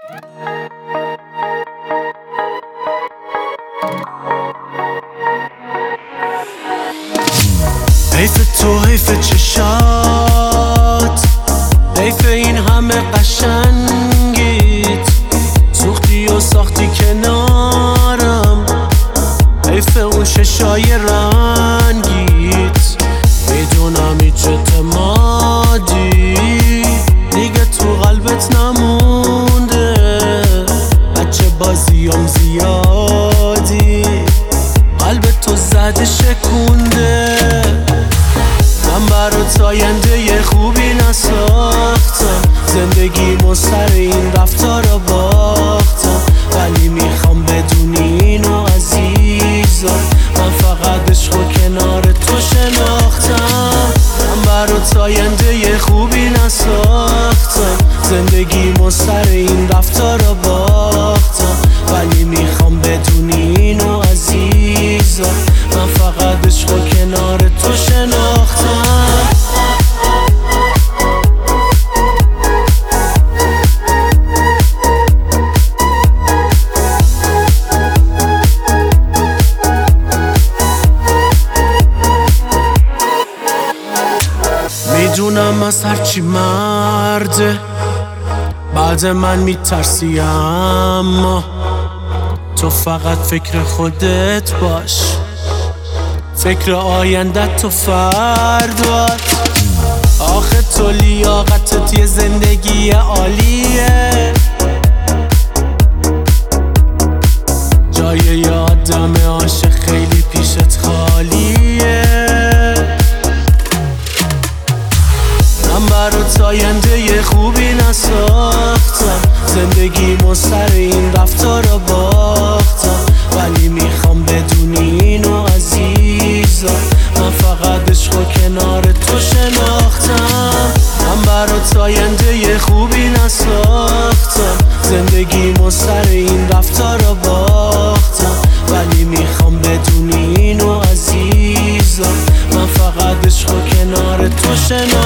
حیف تو، حیف چشات، حیف این همه قشنگیت، سوختی و ساختی کنارم، حیف اون ششای رنگیت. میدونم هیچ اعتمادی دیگه تو قلبت نمونده، بچه بازیام زیادی قلبت تو زده شکونده. من برات آینده خوبی نساختم، زندگیمو سر این رفتارا باختم، ولی میخوام بدونی اینو عزیزم، من فقط عشقو کنار تو شناختم. من برات آینده خوبی نساختم، زندگیمو سر این رفتارا باختم، ولی میخوام بدونی اینو عزیزم، من فقط عشقو کنار تو شناختم. میدونم از هرچی مرده بعد من میترسی، اما تو فقط فکر خودت باش، فکر آیندت تو فردات. آخه تو لیاقتت یه زندگی عالیه، جای یه آدم عاشق خیلی پیشت خالیه. من برات آینده خوبی نساختم، زندگیمو سر این رفتارا باختم، ولی میخوام بدونی اینو عزیزم، من فقط عشقو کنار تو شناختم. من برات آینده خوبی نساختم، زندگیمو سر این رفتارا باختم، ولی میخوام بدونی اینو عزیزم، من فقط عشقو کنار تو شناختم.